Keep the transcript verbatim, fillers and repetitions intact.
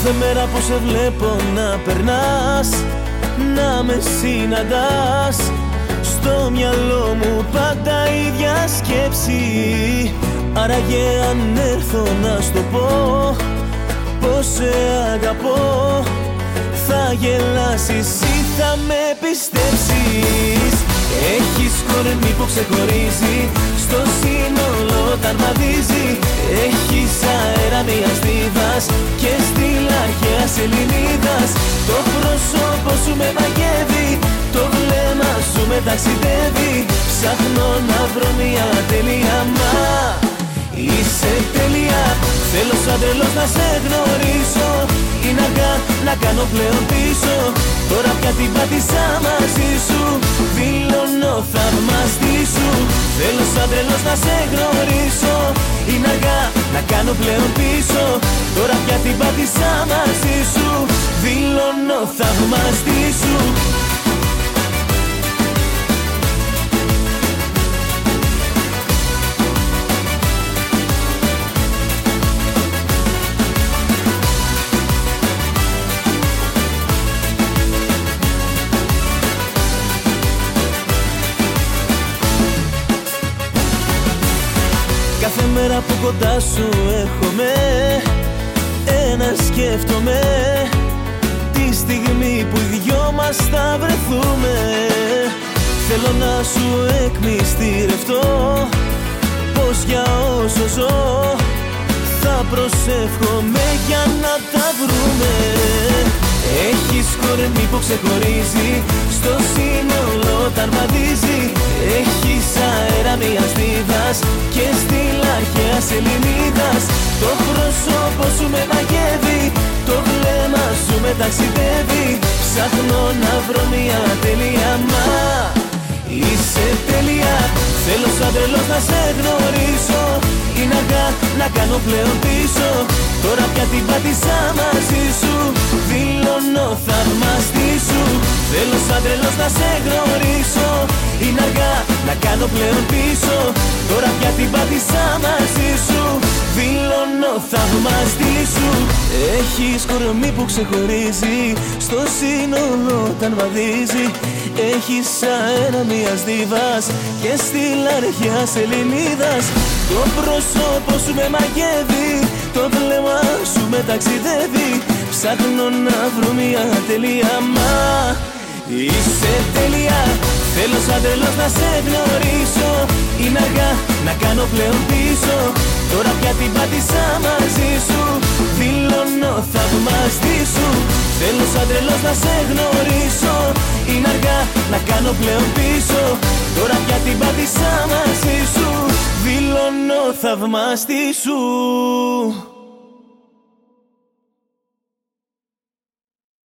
Κάθε μέρα που σε βλέπω να περνάς, να με συναντάς, στο μυαλό μου πάντα ίδια σκέψη. Άραγε αν έρθω να στο πω πως σε αγαπώ, θα γελάσεις ή θα με πιστέψεις. Έχεις κορμί που ξεχωρίζει, στο σύνολο όταν μαδίζει. Έχεις αέρα μιας δίβας και στυλ αρχαίας Ελληνίδας. Το πρόσωπο σου με μαγεύει, το βλέμμα σου με ταξιδεύει. Ψάχνω να βρω μια τέλεια, μα είσαι τέλεια. Θέλω σαν τρελός να σε γνωρίσω, είναι αργά να κάνω πλέον πίσω. Τώρα πια την πάτησα μαζί σου, δηλώνω θαυμαστή σου. Θέλω σαν τρελός να σε γνωρίσω, είναι αργά να κάνω πλέον πίσω. Τώρα πια την πάτησα μαζί σου, δηλώνω θαυμαστή σου. Κάθε μέρα που κοντά σου έχομαι, ένα σκέφτομαι, τη στιγμή που οι δυο μας θα βρεθούμε. Θέλω να σου εκμυστηρευτώ πως για όσο ζω θα προσεύχομαι για να τα βρούμε. Έχεις κορμί που ξεχωρίζει, στο σύνολο όταν βαδίζει. Έχεις αέρα μιας δίβας και στυλ αρχαίας Ελληνίδας. Το πρόσωπο σου με μαγεύει, το βλέμμα σου με ταξιδεύει. Ψάχνω να βρω μια τέλεια, μα είσαι τέλεια. Θέλω σαν τρελός να σε γνωρίσω, είναι αργά να κάνω πλέον πίσω. Τώρα πια την πάτησα μαζί σου, δηλώνω θαυμαστή σου. Θέλω σαν τρελός να σε γνωρίσω, είναι αργά να κάνω πλέον πίσω. Τώρα πια την πάτησα μαζί σου, δηλώνω θαυμαστή σου. Έχεις κορμί που ξεχωρίζει, στο σύνολο όταν βαδίζει. Έχεις αέρα μιας δίβας και στυλ αρχαίας Ελληνίδας. Το πρόσωπο σου με μαγεύει, το βλέμμα σου με ταξιδεύει. Ψάχνω να βρω μια τελεία, μα είσαι τέλεια. Θέλω σαν τρελός να σε γνωρίσω, είναι αργά να κάνω πλέον πίσω. Τώρα πια την πάτησα μαζί σου, δηλώνω θαυμαστή σου. Θέλω σαν τρελός να σε γνωρίσω, είναι αργά να κάνω πλέον πίσω. Τώρα πια την πάτησα μαζί σου, δηλώνω θαυμαστή σου.